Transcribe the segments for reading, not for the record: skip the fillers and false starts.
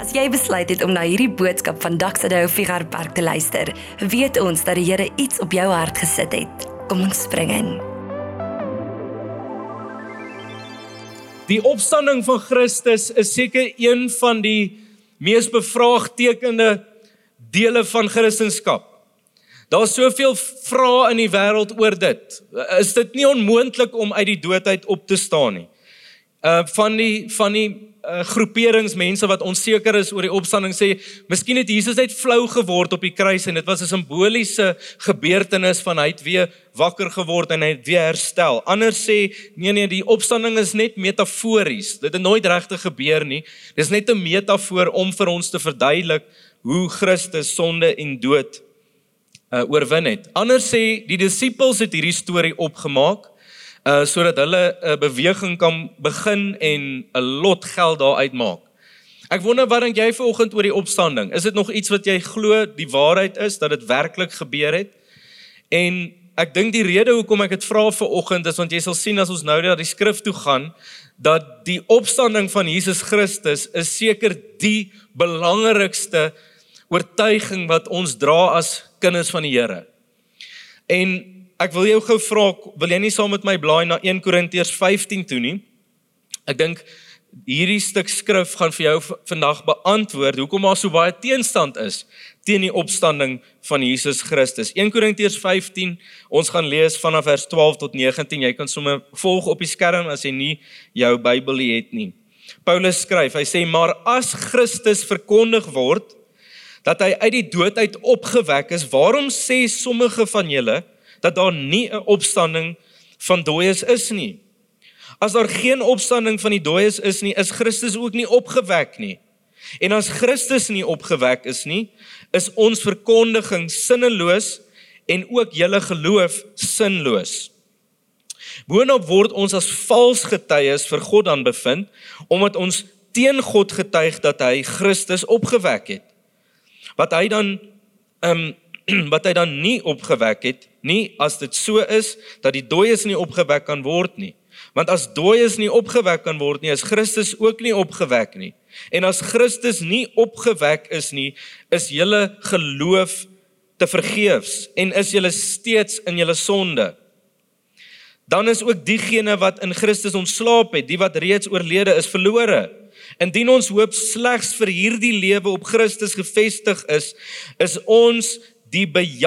As jy besluit het om na hierdie boodskap van Daksado Figaro Park te luister, weet ons dat die Here iets op jou hart gesit het. Kom ons spring in. Die opstanding van Christus is seker een van die mees bevraagtekende dele van Christendom. Daar is soveel vrae in die wêreld oor dit. Is dit nie onmoontlik om uit die dood uit op te staan nie? Van die groeperings, mense wat onseker is oor die opstanding sê, miskien het Jesus uit flou geword op die kruis en dit was 'n simboliese gebeurtenis van hy het weer wakker geword en hy het weer herstel. Ander sê, nee, die opstanding is net metafories. Dit het nooit regtig gebeur nie. Dit is net 'n metafoor om vir ons te verduidelik hoe Christus sonde en dood oorwin het. Ander sê, die disippels het hierdie storie opgemaak, sodat hulle 'n beweging kan begin en 'n lot geld daar uitmaak. Ek wonder wat dink jy vanoggend oor die opstanding? Is dit nog iets wat jy glo die waarheid is, dat dit werklik gebeur het? En ek dink die rede hoekom ek dit vra vanoggend is, want jy sal sien as ons nou na die skrif toe gaan, dat die opstanding van Jesus Christus is seker die belangrikste oortuiging wat ons dra as kinders van die Here. En ek wil jou gou vra, wil jy nie saam met my blaai na 1 Korintiërs 15 toe nie? Ek dink hierdie stuk skrif gaan vir jou vandag beantwoord hoekom daar so baie teenstand is teen die opstanding van Jesus Christus. 1 Korintiërs 15, ons gaan lees vanaf vers 12 tot 19. Jy kan sommer volg op die skerm as jy nie jou Bybel het nie. Paulus skryf, hy sê, maar as Christus verkondig word, dat hy uit die dood uit opgewek is, waarom sê sommige van julle dat daar nie 'n opstanding van dooies is nie? As daar geen opstanding van die dooies is nie, is Christus ook nie opgewek nie. En as Christus nie opgewek is nie, is ons verkondiging sinneloos en ook julle geloof sinloos. Boonop word ons as vals getuies vir God dan bevind, omdat ons teen God getuig dat hy Christus opgewek het. Wat hy dan nie opgewek het, nie as dit so is, dat die dooies nie opgewek kan word nie. Want as dooies nie opgewek kan word nie, is Christus ook nie opgewek nie. En as Christus nie opgewek is nie, is julle geloof te vergeefs, en is julle steeds in julle sonde. Dan is ook diegene wat in Christus ontslaap het, die wat reeds oorlede is, verlore. Indien ons hoop slegs vir hierdie lewe op Christus gevestig is ons die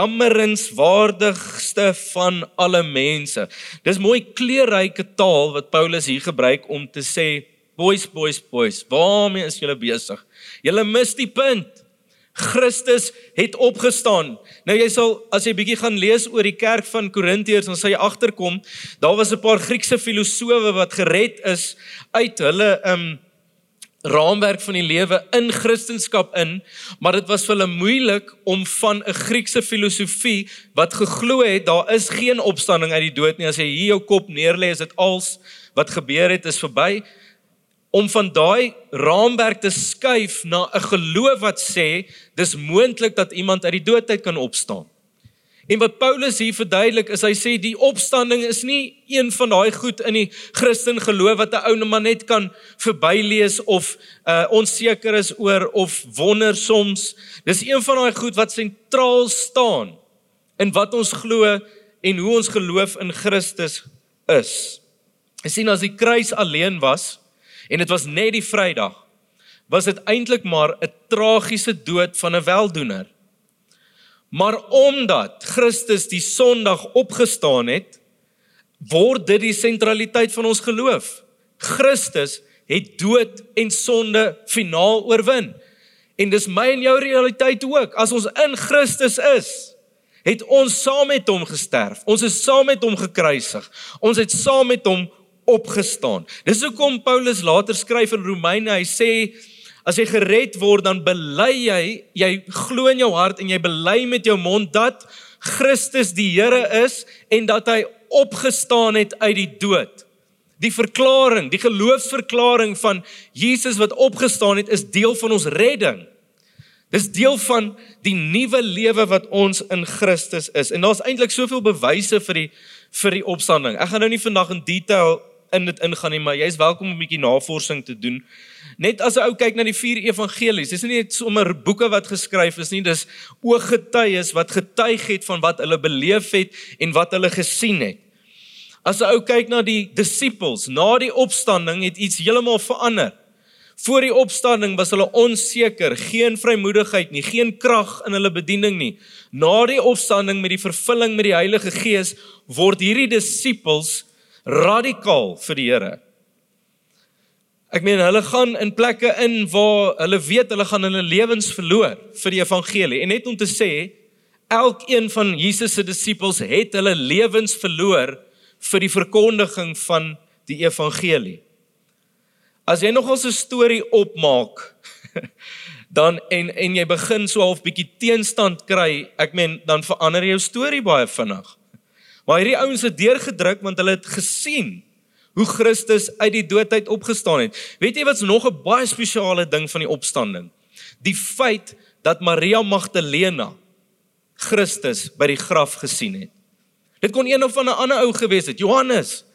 bejammeringswaardigste van alle mense. Dis mooi kleurryke taal wat Paulus hier gebruik om te sê, boys, waarmee is julle besig? Julle mis die punt. Christus het opgestaan. Nou jy sal, as jy bietjie gaan lees oor die kerk van Korintiërs, dan sal jy agterkom, daar was 'n paar Griekse filosowe wat gered is uit hulle raamwerk van die lewe in Christendom in, maar dit was vir hulle moeilik om van 'n Griekse filosofie wat geglo het, daar is geen opstanding uit die dood nie, as jy hier jou kop neerlê, is dit als wat gebeur het, is verby, om van daai raamwerk te skuif na 'n geloof wat sê, dis moontlik dat iemand uit die dood uit kan opstaan. En wat Paulus hier verduidelik is, hy sê die opstanding is nie een van daai goed in die Christen geloof wat 'n ou man net kan verbylees of onseker is oor of wonder soms. Dis een van daai goed wat sentraal staan in wat ons glo en hoe ons geloof in Christus is. Jy sien, as die kruis alleen was en dit was net die Vrydag, was dit eintlik maar 'n tragiese dood van 'n weldoener. Maar omdat Christus die Sondag opgestaan het, word dit die sentraliteit van ons geloof. Christus het dood en sonde finaal oorwin. En dis my en jou realiteit ook. As ons in Christus is, het ons saam met hom gesterf. Ons is saam met hom gekruisig. Ons het saam met hom opgestaan. Dis hoekom Paulus later skryf in Romeine, hy sê, as jy gered word, dan bely jy glo in jou hart en jy bely met jou mond dat Christus die Here is en dat hy opgestaan het uit die dood. Die verklaring, die geloofsverklaring van Jesus wat opgestaan het, is deel van ons redding. Dis deel van die nuwe lewe wat ons in Christus is. En daar's eintlik soveel bewyse vir die opstanding. Ek gaan nou nie vandag in detail in dit ingaan nie, maar jy is welkom om 'n bietjie navorsing te doen. Net as 'n ou kyk na die 4 evangelies, dis nie net sommer boeke wat geskryf is nie, dis ooggetuies wat getuig het van wat hulle beleef het en wat hulle gesien het. As 'n ou kyk na die disippels, na die opstanding het iets heeltemal verander. Voor die opstanding was hulle onseker, geen vrymoedigheid nie, geen krag in hulle bediening nie. Na die opstanding met die vervulling met die Heilige Gees, word hierdie disippels radikaal vir die Here. Ek meen, hulle gaan in plekke in waar hulle weet hulle gaan hulle lewens verloor vir die evangelie. En net om te sê, elkeen van Jesus se disippels het hulle lewens verloor vir die verkondiging van die evangelie. As jy nogal 'n storie opmaak, dan en jy begin so half bietjie teenstand kry, ek meen, dan verander jou storie baie vinnig. Maar hierdie ouens het deurgedruk want hulle het gesien hoe Christus uit die dood uit opgestaan het. Weet jy wat's nog 'n baie spesiale ding van die opstanding? Die feit dat Maria Magdalena Christus by die graf gesien het. Dit kon een of ander ou gewees het, Johannes,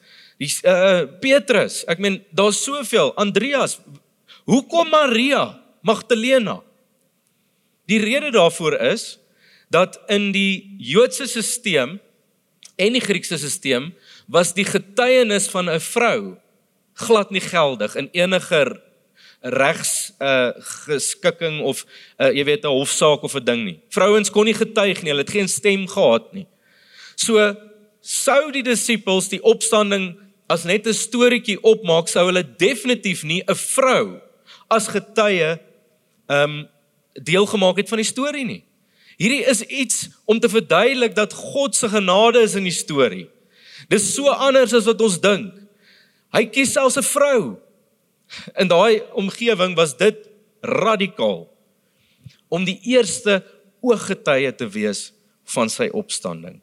Petrus, ek meen, daar's soveel, Andreas. Hoekom Maria Magdalena? Die rede daarvoor is dat in die Joodse sisteem en die Griekse sisteem was die getuienis van 'n vrou glad nie geldig in enige regsgeskikking of jy weet 'n hofsaak of 'n ding nie. Vrouens kon nie getuig nie, hulle het geen stem gehad nie. So sou die disippels die opstanding as net 'n storieetjie opmaak, sou hulle definitief nie 'n vrou as getuie deelgemaak het van die storie nie. Hierdie is iets om te verduidelik dat God se genade is in die storie. Dis so anders as wat ons dink. Hy kies selfs 'n vrou. In daai omgewing was dit radikaal om die eerste ooggetuie te wees van sy opstanding.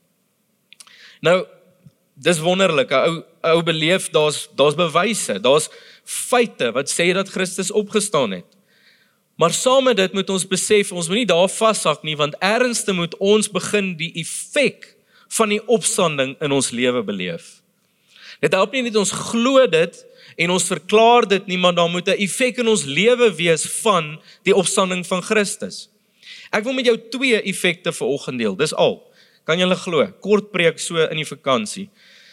Nou, dis wonderlik, 'n ou beleef, daar's bewyse, daar's feite wat sê dat Christus opgestaan het. Maar saam met dit moet ons besef, ons moet nie daar vashak nie, want ernstig moet ons begin die effek van die opstanding in ons lewe beleef. Dit help nie net ons glo dit en ons verklaar dit nie, maar daar moet 'n effek in ons lewe wees van die opstanding van Christus. Ek wil met jou 2 effekte vanoggend deel, dis al. Kan julle glo? Kort preek so in die vakansie.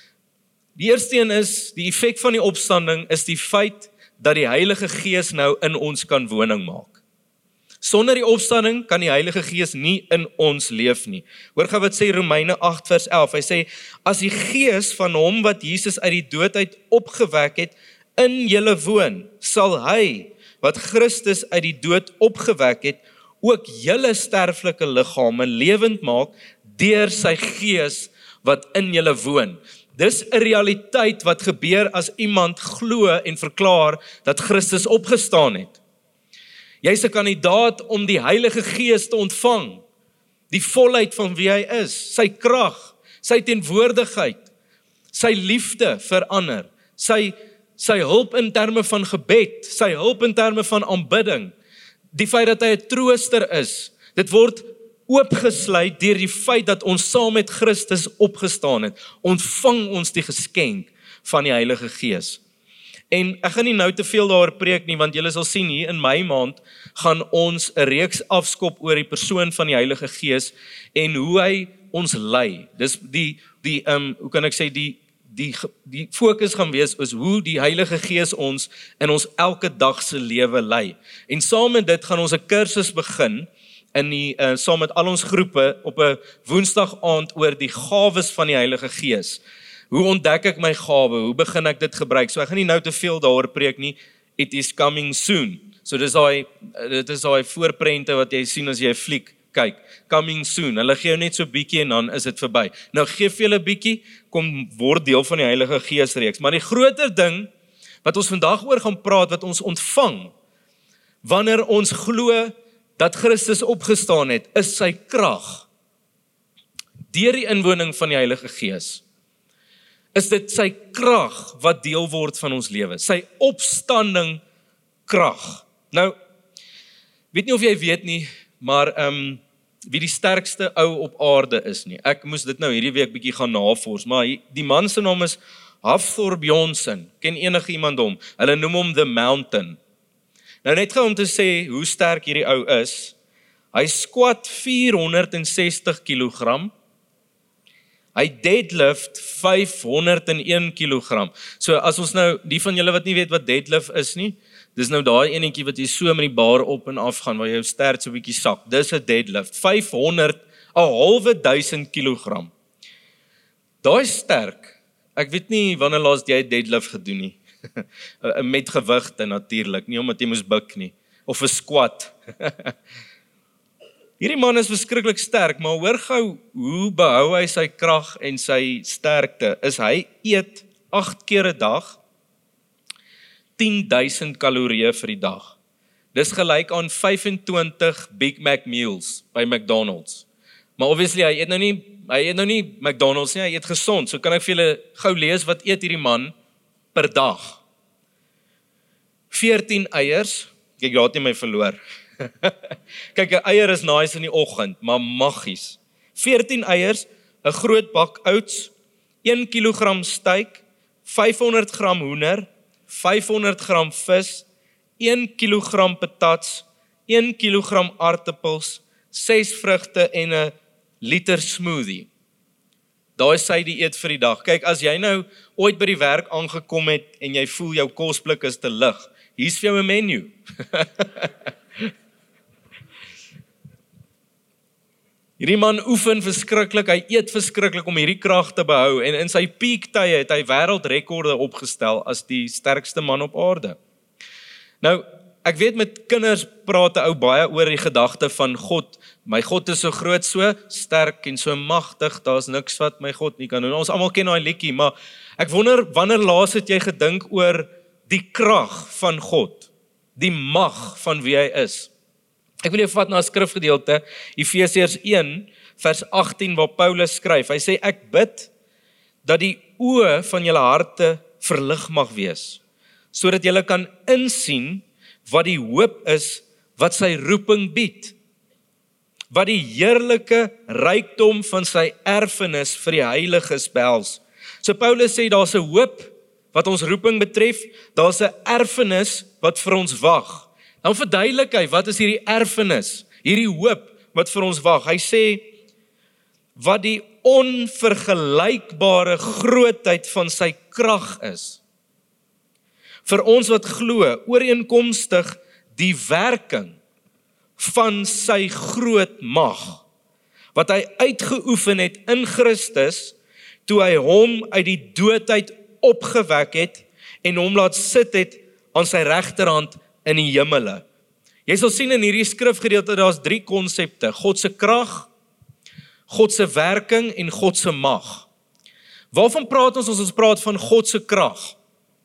Die eerste een is, die effek van die opstanding is die feit dat die Heilige Gees nou in ons kan woning maak. Sonder die opstanding kan die Heilige Gees nie in ons leef nie. Hoor gou wat sê Romeine 8 vers 11. Hy sê, as die Gees van hom wat Jesus uit die dood uit opgewek het, in julle woon, sal hy, wat Christus uit die dood opgewek het, ook julle sterflike liggame lewend maak, deur sy Gees wat in julle woon. Dis 'n realiteit wat gebeur as iemand glo en verklaar dat Christus opgestaan het. Jy's 'n kandidaat om die Heilige Gees te ontvang, die volheid van wie hy is, sy krag, sy teenwoordigheid, sy liefde vir ander, sy hulp in terme van gebed, sy hulp in terme van aanbidding, die feit dat hy 'n trooster is, dit word oopgesluit deur die feit dat ons saam met Christus opgestaan het, ontvang ons die geskenk van die Heilige Gees. En ek gaan nie nou te veel daaroor preek nie, want julle sal sien hier in Mei maand gaan ons 'n reeks afskop oor die persoon van die Heilige Gees en hoe hy ons lei. Dis hoe kan ek sê, die fokus gaan wees is hoe die Heilige Gees ons in ons elke dag se lewe lei. En saam met dit gaan ons 'n kursus begin saam met al ons groepe op 'n Woensdag aand oor die gawes van die Heilige Gees. Hoe ontdek ek my gawe? Hoe begin ek dit gebruik? So ek gaan nie nou te veel daaroor preek nie. It is coming soon. So dit is daai voorprente wat jy sien as jy 'n fliek kyk. Coming soon. Hulle gee jou net so bietjie en dan is dit verby. Nou gee vir julle bietjie, kom word deel van die Heilige Gees reeks. Maar die groter ding wat ons vandag oor gaan praat, wat ons ontvang wanneer ons glo dat Christus opgestaan het, is sy krag. Deur die inwoning van die Heilige Gees is dit sy krag wat deel word van ons lewe, sy opstanding krag. Nou, weet nie of jy weet nie, maar wie die sterkste ou op aarde is nie. Ek moes dit nou hierdie week bietjie gaan navors, maar die man se naam is Hafthor Bjornsson, ken enige iemand hom? Hulle noem hom The Mountain. Nou net gou om te sê hoe sterk hierdie ou is. Hy squat 460 kg. Hy deadlift 501 kg. So as ons nou, die van julle wat nie weet wat deadlift is nie, dis nou daai enetjie wat jy so met die bar op en af gaan, waar jou stert so 'n bietjie sak. Dis 'n deadlift. 500 kg. Daai sterk. Ek weet nie wanneer laas jy deadlift gedoen nie. Met gewigte natuurlik, nie omdat jy moes buik nie. Of 'n squat. Hierdie man is verskriklik sterk, maar hoor gou hoe behou hy sy krag en sy sterkte. Hy eet 8 keer 'n dag 10,000 kalorieë vir die dag. Dis gelyk aan 25 Big Mac meals by McDonald's. Maar obviously hy eet nou nie McDonald's nie, hy eet gesond. So kan ek vir julle gou lees wat eet hierdie man per dag. 14 eiers. Kyk, daar het jy my verloor. Kyk, 'n eier is nice in die oggend, maar maggies. 14 eiers, 'n groot bak oats, 1 kg steak, 500 gram hoender, 500 gram vis, 1 kg patats, 1 kg aartappels, 6 vrugte en 'n liter smoothie. Daai is sy dieet vir die dag. Kyk, as jy nou ooit by die werk aangekom het en jy voel jou kosblik is te lig, hier's vir jou 'n menu. Hierdie man oefen verskriklik, hy eet verskriklik om hierdie krag te behou en in sy piektye het hy wêreldrekorde opgestel as die sterkste man op aarde. Nou, ek weet met kinders praat 'n ou baie oor die gedagte van God. My God is so groot, so sterk en so magtig, daar's niks wat my God nie kan doen. Ons almal ken daai liedjie, maar ek wonder wanneer laas het jy gedink oor die krag van God, die mag van wie hy is. Ek wil jou vat na 'n skrifgedeelte, Efesiërs 1 vers 18 waar Paulus skryf. Hy sê ek bid dat die oë van julle harte verlig mag wees, sodat julle kan insien wat die hoop is wat sy roeping bied, wat die heerlike rykdom van sy erfenis vir die heiliges behels. So Paulus sê daar's 'n hoop wat ons roeping betref, daar's 'n erfenis wat vir ons wag. Nou verduidelik hy, wat is hierdie erfenis, hierdie hoop wat vir ons wag? Hy sê, wat die onvergelykbare grootheid van sy krag is. Vir ons wat glo, ooreenkomstig die werking van sy groot mag, wat hy uitgeoefen het in Christus, toe hy hom uit die doodheid opgewek het, en hom laat sit het aan sy regterhand in die hemele. Jy sal sien in hierdie skrifgedeelte, daar's 3 konsepte, God se krag, God se werking en God se mag. Waarvan praat ons as ons praat van God se krag?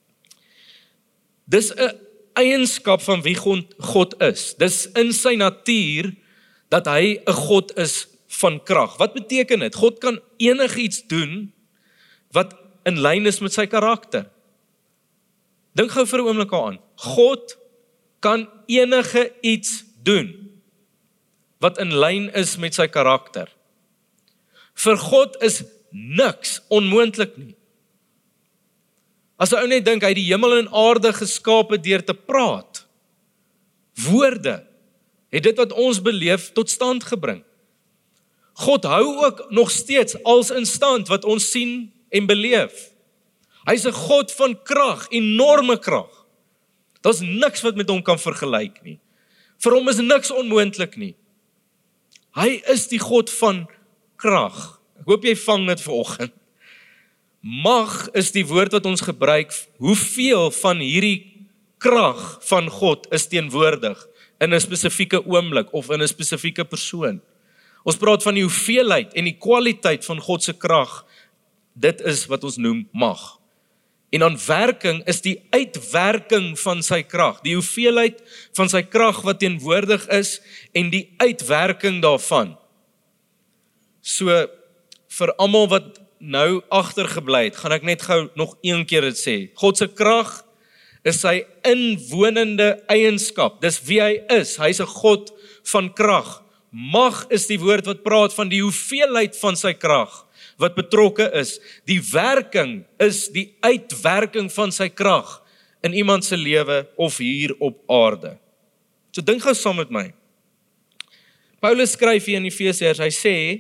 Dis 'n eienskap van wie God is. Dis in sy natuur dat hy 'n God is van krag. Wat beteken dit? God kan enigiets doen wat in lyn is met sy karakter. Dink gou vir 'n oomblik aan. God kan enige iets doen wat in lyn is met sy karakter. Vir God is niks onmoontlik nie. As 'n ou net dink hy het die hemel en aarde geskape deur te praat. Woorde het dit wat ons beleef tot stand gebring. God hou ook nog steeds alles in stand wat ons sien en beleef. Hy's 'n God van krag, enorme krag. Daar's niks wat met hom kan vergelyk nie. Vir hom is niks onmoontlik nie. Hy is die God van krag. Ek hoop jy vang dit vanoggend. Mag is die woord wat ons gebruik. Hoeveel van hierdie krag van God is teenwoordig in 'n spesifieke oomblik of in 'n spesifieke persoon? Ons praat van die hoeveelheid en die kwaliteit van God se krag. Dit is wat ons noem mag. En dan werking is die uitwerking van sy krag, die hoeveelheid van sy krag wat teenwoordig is en die uitwerking daarvan. So vir almal wat nou agtergebly het, gaan ek net gou nog een keer dit sê. God se krag is sy inwonende eienskap. Dis wie hy is. Hy's 'n God van krag. Mag is die woord wat praat van die hoeveelheid van sy krag wat betrokke is. Die werking is die uitwerking van sy krag in iemand se lewe of hier op aarde. So dink gou saam met my. Paulus skryf hier in Efesiërs, hy sê,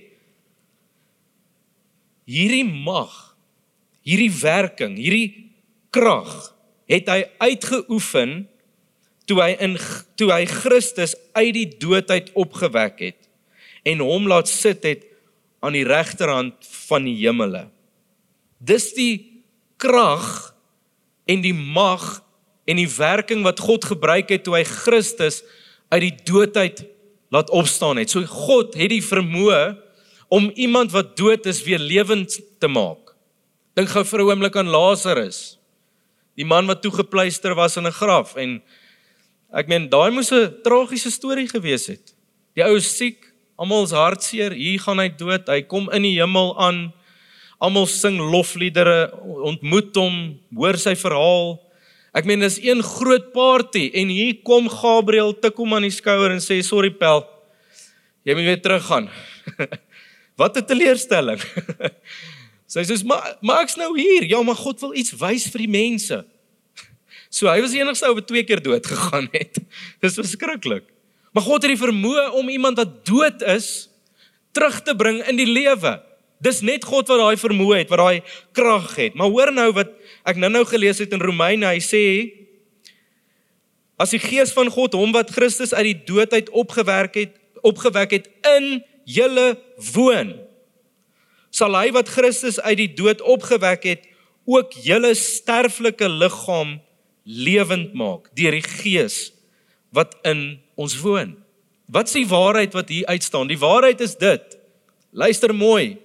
hierdie mag, hierdie werking, hierdie krag, het hy uitgeoefen toe hy Christus uit die dood uit opgewek het en hom laat sit het aan die regterhand van die hemele. Dis die krag en die mag en die werking wat God gebruik het toe hy Christus uit die dood uit laat opstaan het. So God het die vermoë om iemand wat dood is weer lewend te maak. Dink gou vir 'n oomblik aan Lazarus, die man wat toegepluister was in 'n graf, en ek meen, daai moes 'n tragiese storie gewees het. Die ou is siek, almal is hartseer, hier gaan hy dood, hy kom in die hemel aan, almal sing lofliedere, ontmoet hom, hoor sy verhaal. Ek meen, dis een groot party, en hier kom Gabriël, tik hom aan die skouer en sê, sorry pel, jy moet weer teruggaan. Wat 'n teleurstelling. Sy sê, maar ek's nou hier, ja, maar God wil iets wys vir die mense. So hy was die enigste ou wat 2 keer dood gegaan het. Dis verskriklik. Maar God het die vermoë om iemand wat dood is, terug te bring in die lewe. Dis net God wat daai vermoë het, wat daai krag het. Maar hoor nou wat ek nou gelees het in Romeine, hy sê, as die Gees van God hom wat Christus uit die dood uit opgewek het in julle woon, sal hy wat Christus uit die dood opgewek het, ook julle sterflike liggaam lewend maak, deur die Gees wat in ons woon. Wat is die waarheid wat hier uitstaan? Die waarheid is dit, luister mooi,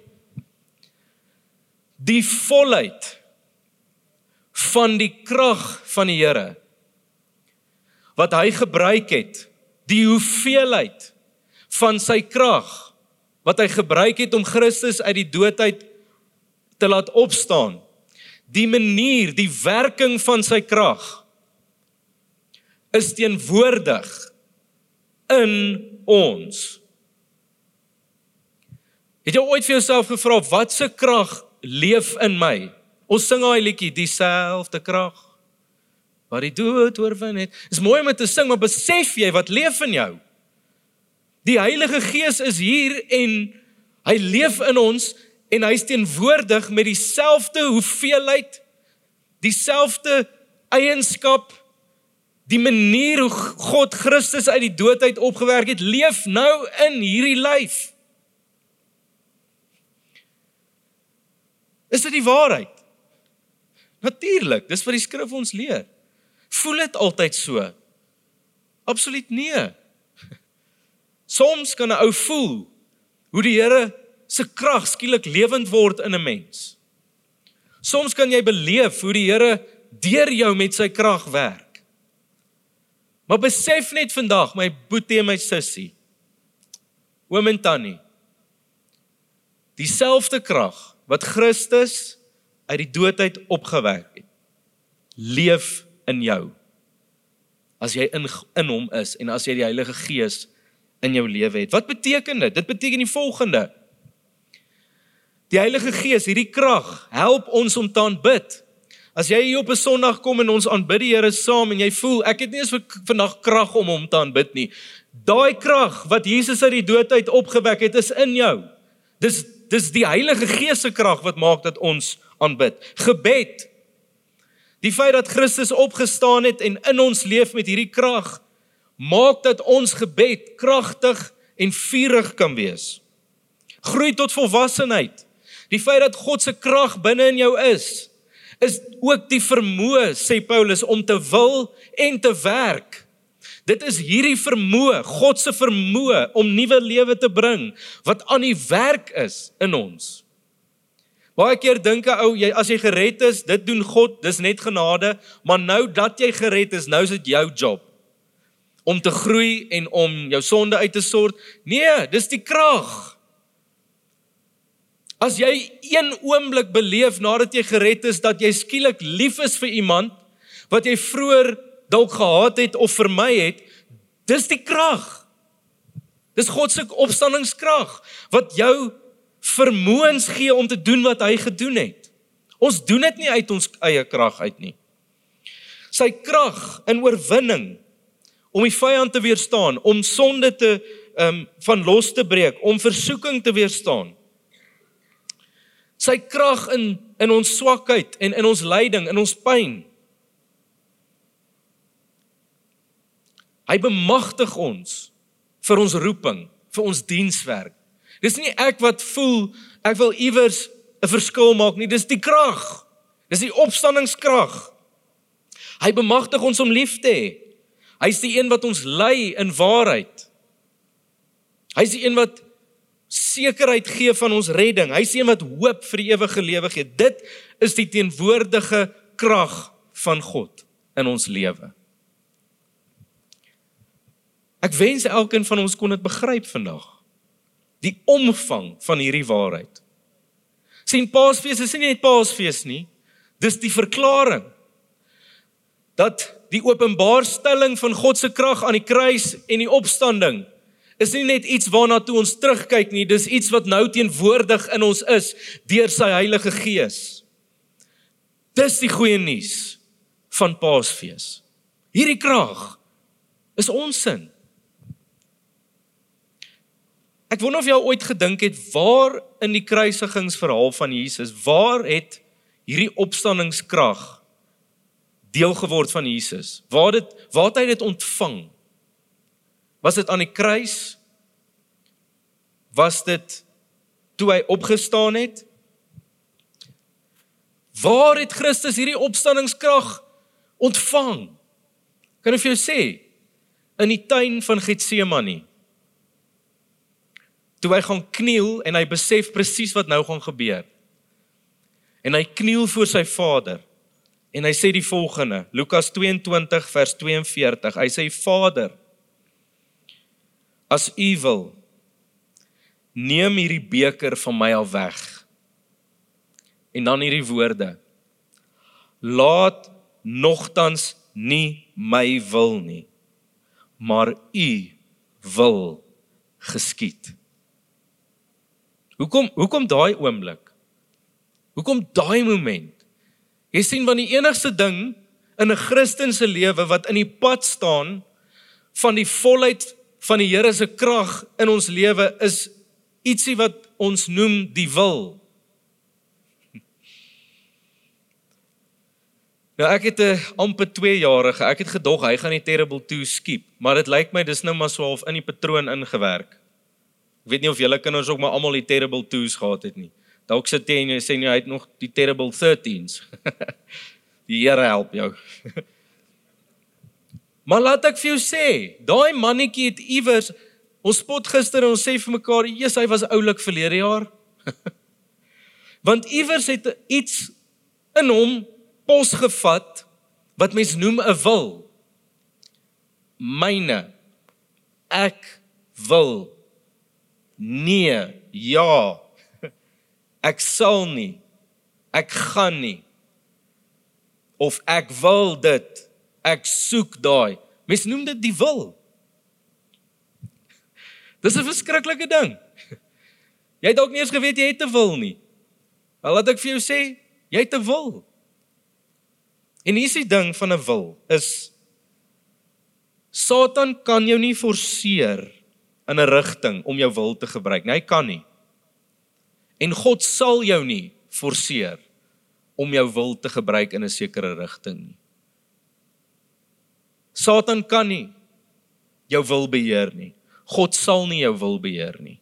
die volheid van die krag van die Here, wat hy gebruik het, die hoeveelheid van sy krag, wat hy gebruik het om Christus uit die dood uit te laat opstaan, die manier, die werking van sy krag, is teenwoordig in ons. Het jy ooit vir jouself gevra, wat se krag leef in my? Ons sing daai liedjie, dieselfde krag wat die dood oorwin het. Is mooi om dit te sing, maar besef jy wat leef in jou? Die Heilige Gees is hier en hy leef in ons en hy is teenwoordig met dieselfde hoeveelheid, dieselfde eienskap, die manier hoe God Christus uit die dood uit opgewerk het, leef nou in hierdie lyf. Is dit die waarheid? Natuurlik, dis wat die skrif ons leer. Voel dit altyd so? Absoluut nee. Soms kan 'n ou voel hoe die Here se krag skielik lewend word in 'n mens. Soms kan jy beleef hoe die Here deur jou met sy krag werk. Maar besef net vandag, my boetie en my sussie, oom en tannie, dieselfde krag wat Christus uit die dood uit opgewek het, leef in jou. As jy in hom is en as jy die Heilige Gees in jou lewe het. Wat beteken dit? Dit beteken die volgende. Die Heilige Gees, hierdie krag, help ons om te aanbid. As jy hier op 'n Sondag kom en ons aanbid die Here saam en jy voel, ek het nie eens vandag krag om hom te aanbid nie. Daai krag wat Jesus uit die dood uit opgewek het, is in jou. Dis die Heilige Gees se krag wat maak dat ons aanbid. Gebed. Die feit dat Christus opgestaan het en in ons leef met hierdie krag, maak dat ons gebed kragtig en vurig kan wees. Groei tot volwassenheid. Die feit dat God se krag binne in jou is ook die vermoë, sê Paulus, om te wil en te werk. Dit is hierdie vermoë, God se vermoë om nuwe lewe te bring, wat aan die werk is in ons. Baie keer dink 'n ou, as jy gered is, dit doen God, dis net genade, maar nou dat jy gered is, nou is dit jou job om te groei en om jou sonde uit te sort. Nee, dis die krag. As jy een oomblik beleef nadat jy gered is, dat jy skielik lief is vir iemand, wat jy vroeër dalk gehaat het of vermy het, dis die krag. Dis God se opstandingskrag, wat jou vermoëns gee om te doen wat hy gedoen het. Ons doen dit nie uit ons eie krag uit nie. Sy krag in oorwinning, om die vyand te weerstaan, om sonde van los te breek, om versoeking te weerstaan. Sy krag in ons swakheid en in ons lyding, in ons pyn. Hy bemagtig ons vir ons roeping, vir ons dienswerk. Dis nie ek wat voel, ek wil iewers 'n verskil maak nie, dis die krag. Dis die opstandingskrag. Hy bemagtig ons om lief te hê. Hy is die een wat ons lei in waarheid. Hy is die een wat sekerheid gee van ons redding. Hy is die een wat hoop vir die ewige lewe gee. Dit is die teenwoordige krag van God in ons lewe. Ek wens elkeen van ons kon dit begryp vandag. Die omvang van hierdie waarheid. Sien, Paasfees is nie net Paasfees nie, dis die verklaring dat die openbaarstelling van God se krag aan die kruis en die opstanding is nie net iets waarna toe ons terugkyk nie, dis iets wat nou teenwoordig in ons is deur sy Heilige Gees. Dis die goeie nuus van Paasfees. Hierdie krag is ons sin. Ek wonder of jy ooit gedink het, waar in die kruisigingsverhaal van Jesus, waar het hierdie opstandingskrag deel geword van Jesus? Waar het hy dit ontvang? Was dit aan die kruis? Was dit toe hy opgestaan het? Waar het Christus hierdie opstandingskrag ontvang? Kan ek vir jou sê? In die tuin van Getsemane. Toe hy gaan kniel en hy besef presies wat nou gaan gebeur. En hy kniel voor sy Vader. En hy sê die volgende, Lukas 22 vers 42, hy sê, Vader, as u wil, neem hierdie beker van my al weg. En dan hierdie woorde, laat nogtans nie my wil nie, maar u wil geskied. Hoekom daai oomblik? Hoekom daai moment? Jy sien, want die enigste ding in 'n Christen se lewe wat in die pad staan van die volheid van die Here se krag in ons lewe is ietsie wat ons noem die wil. Nou ek het 'n amper 2-jarige, ek het gedog hy gaan die Terrible 2 skiep, maar dit lyk my dis nou maar so half in die patroon ingewerk. Ek weet nie of julle kinders ook maar almal die Terrible 2's gehad het nie. Dalk sit jy en jy sê nie, hy het nog die Terrible 13's. Die Here help jou. Maar laat ek vir jou sê, daai mannetjie het iewers, ons spot gister en ons sê vir mekaar, Jesus, hy was oulik verlede jaar. Want iewers het iets in hom posgevat, wat mens noem 'n wil. Myne, ek wil, nee, ja, ek sal nie, ek gaan nie, of ek wil dit, ek soek daai. Mens noem dit die wil. Dis 'n verskriklike ding. Jy het ook nie eens geweet jy het 'n wil nie. Maar laat ek vir jou sê, jy het 'n wil. En hier is die ding van 'n wil, is Satan kan jou nie forceer in 'n rigting om jou wil te gebruik. Nee, hy kan nie. En God sal jou nie forceer om jou wil te gebruik in 'n sekere rigting nie. Satan kan nie jou wil beheer nie. God sal nie jou wil beheer nie.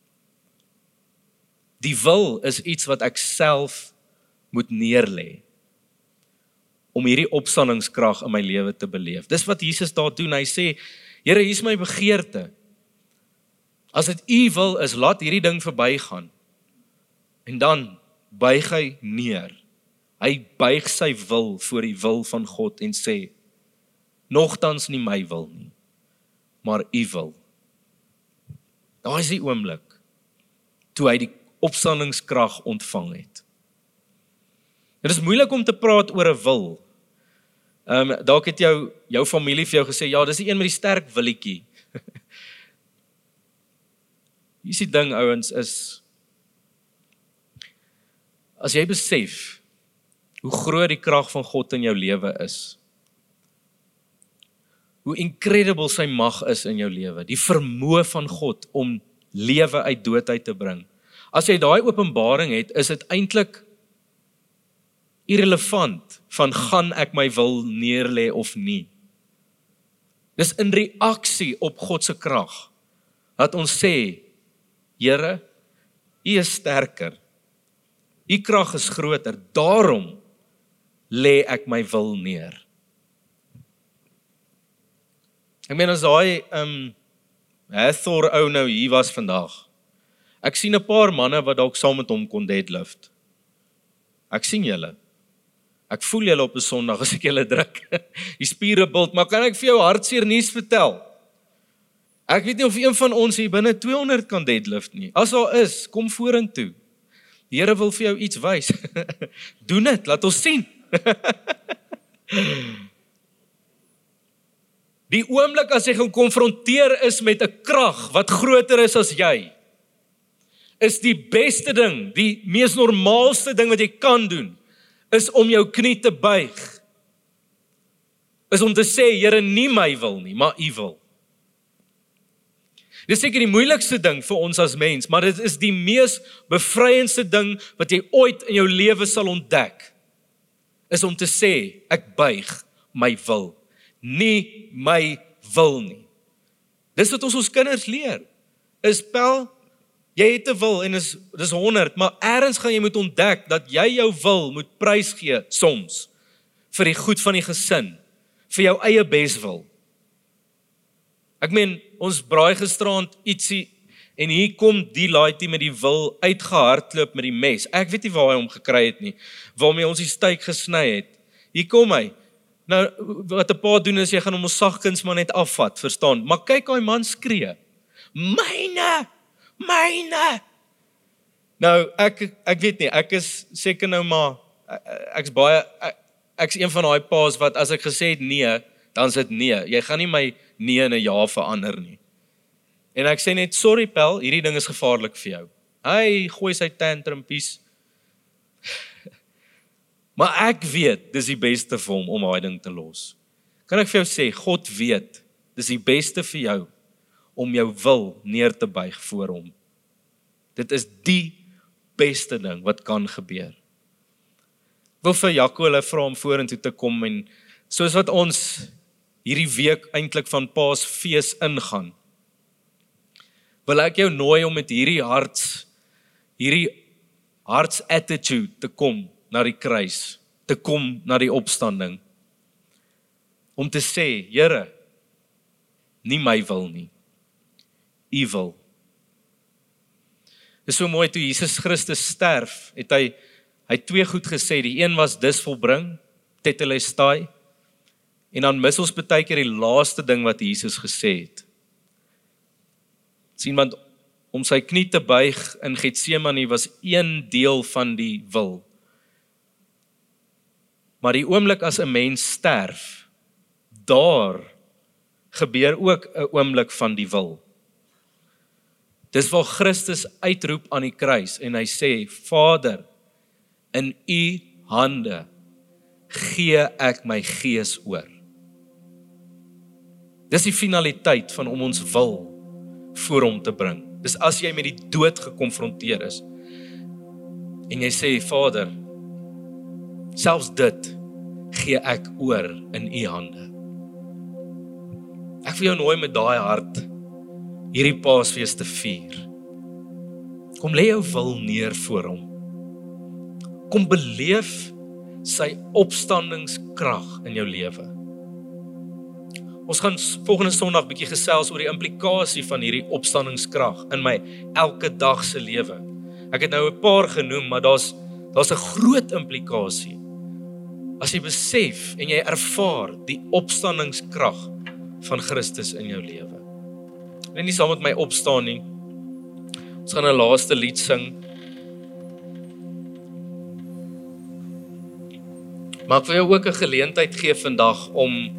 Die wil is iets wat ek self moet neerlê om hierdie opstandingskrag in my lewe te beleef. Dis wat Jesus daar doen. Hy sê, Here, hier is my begeerte. As dit u wil is, laat hierdie ding verbygaan. En dan buig hy neer. Hy buig sy wil voor die wil van God en sê, nogtans nie my wil nie, maar u wil. Daar is die oomblik, toe hy die opstandingskrag ontvang het. Dit is moeilik om te praat oor 'n wil. Dalk het jou familie vir jou gesê, ja, dis die een met die sterk willetjie. Hier is die ding, ouens, is, As jy besef hoe groot die krag van God in jou lewe is, hoe incredible sy mag is in jou lewe, die vermoë van God om lewe uit dood uit te bring. As jy daai openbaring het, is dit eintlik irrelevant van gaan ek my wil neerlê of nie. Dis in reaksie op God se krag dat ons sê, Here, U is sterker. U krag is groter. Daarom lê ek my wil neer. Ek meen as daai Hathor ou nou hier was vandag. Ek sien 'n paar manne wat dalk saam met hom kon deadlift. Ek sien julle. Ek voel julle op 'n Sondag as ek julle druk. Die spiere bult, maar kan ek vir jou hartseer nuus vertel? Ek weet nie of een van ons hier binne 200 kan deadlift nie. As daar is, kom vorentoe. Die Here wil vir jou iets wys. Doen dit, laat ons sien. Die oomblik as jy gekonfronteer is met 'n krag wat groter is as jy, is die beste ding, die mees normaalste ding wat jy kan doen, is om jou knie te buig. Is om te sê, Here, nie my wil nie, maar U wil. Dit is seker die moeilikste ding vir ons as mens, maar dit is die mees bevryendste ding wat jy ooit in jou lewe sal ontdek, is om te sê, ek buig my wil, nie my wil nie. Dis wat ons kinders leer, is Pel, jy het 'n wil en dis 100, maar ergens gaan jy moet ontdek dat jy jou wil moet prys gee soms vir die goed van die gesin, vir jou eie beswil. Ek meen, ons braai gisterand ietsie en hier kom die laaitjie met die wil uitgehardloop met die mes. Ek weet nie waar hy hom gekry het nie, waarmee ons die steak gesny het. Hier kom hy. Nou, wat 'n pa doen is jy gaan hom sagkens maar net afvat, verstaan? Maar kyk hoe hy man skree. Myne! Myne! Nou, ek weet nie, ek is seker nou maar, ek's een van daai paas wat as ek gesê het nee, dan is dit nee. Jy gaan nie my nee in 'n ja verander nie. En ek sê net, sorry Pel, hierdie ding is gevaarlik vir jou. Hy gooi sy tantrumpies. Maar ek weet, dis die beste vir hom om daai ding te los. Kan ek vir jou sê, God weet, dis die beste vir jou om jou wil neer te buig voor hom. Dit is die beste ding wat kan gebeur. Ek wil vir Jaco hulle vra om vorentoe te kom en soos wat ons hierdie week eintlik van Paasfees ingaan, wil ek jou nooi om met hierdie harts attitude te kom na die kruis, te kom na die opstanding, om te sê, Here, nie my wil nie, U wil. Dit is so mooi, toe Jesus Christus sterf, het hy twee goed gesê, die een was dis volbring, tetelestai, en dan mis ons baie keer die laaste ding wat Jesus gesê het. Sien, want om sy knie te buig in Getsemane was een deel van die wil. Maar die oomblik as 'n mens sterf, daar gebeur ook 'n oomblik van die wil. Dis waar Christus uitroep aan die kruis en hy sê, Vader, in U hande gee ek my gees oor. Dis die finaliteit van om ons wil voor hom te bring. Dis as jy met die dood gekonfronteer is en jy sê, Vader, selfs dit gee ek oor in U hande. Ek wil jou nooi met daai hart hierdie Paasfees te vier. Kom lê jou wil neer voor hom. Kom beleef sy opstandingskrag in jou lewe. Ons gaan volgende Sondag bietjie gesels oor die implikasie van hierdie opstandingskrag in my elke dag se lewe. Ek het nou 'n paar genoem, maar daar's 'n groot implikasie. As jy besef en jy ervaar die opstandingskrag van Christus in jou lewe. Ek wil nie saam met my opstaan nie. Ons gaan 'n laaste lied sing. Maar ek wil jou ook 'n geleentheid gee vandag om,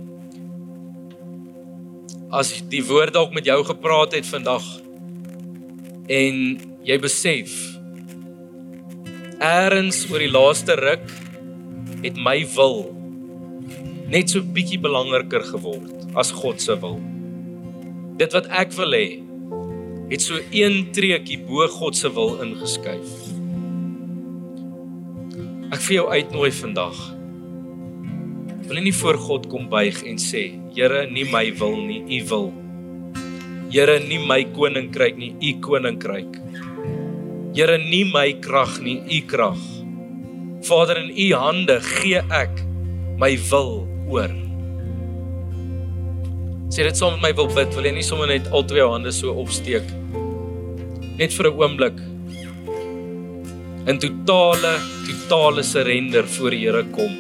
as die woord dalk met jou gepraat het vandag, en jy besef, Eerens oor die laaste ruk het my wil net so bietjie belangriker geword as God se wil. Dit wat ek wil hê, het so een treukie bo God se wil ingeskuif. Ek vir jou uitnooi vandag. Wil jy nie voor God kom buig en sê, Here, nie my wil nie, U wil. Here, nie my koninkryk nie, U koninkryk. Here, nie my krag nie, U krag. Vader, in U hande gee ek my wil oor. Sê dit saam met my wil bid, wil jy nie sommer net al twee jou hande so opsteek? Net vir 'n oomblik. In totale surrender voor die Here kom.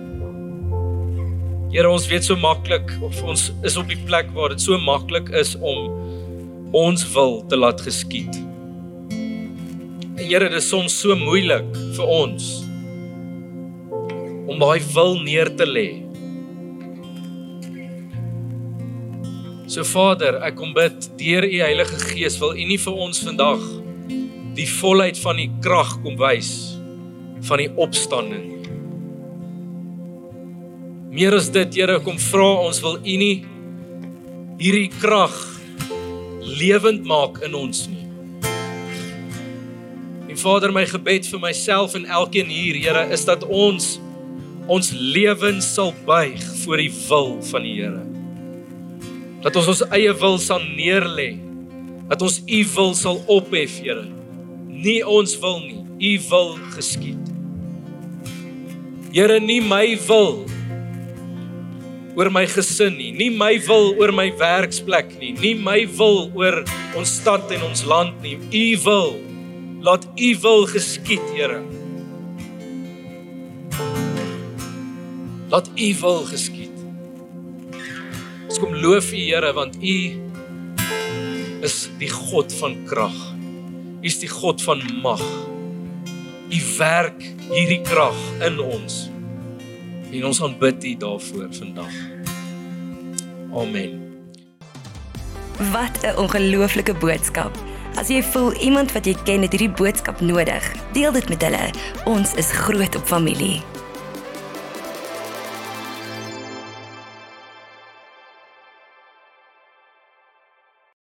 Here, ons weet so maklik, of ons is op die plek waar dit so maklik is om ons wil te laat geskied. En Here, dit is soms so moeilik vir ons om daai wil neer te lê. So Vader, ek kom bid, deur U Heilige Gees, wil U nie vir ons vandag die volheid van die krag kom wys, van die opstanding. Meer as dit, Here, kom vra ons, wil U nie hierdie krag lewend maak in ons nie. En Vader, my gebed vir myself en elkeen hier, Here, is dat ons lewens sal buig voor die wil van die Here. Dat ons eie wil sal neerlê, dat ons U wil sal ophef, Here. Nie ons wil nie, U wil geskied. Here, nie my wil oor my gesin nie, nie my wil oor my werksplek nie, nie my wil oor ons stad en ons land nie, U wil, laat U wil geskied, Here. Laat U wil geskied. Ons kom loof U, Here, want U is die God van krag. U is die God van mag. U werk hierdie krag in ons. En ons aanbid U daarvoor vandag. Amen. Wat 'n ongelooflike boodskap. As jy voel iemand wat jy ken het hierdie boodskap nodig, deel dit met hulle. Ons is groot op familie.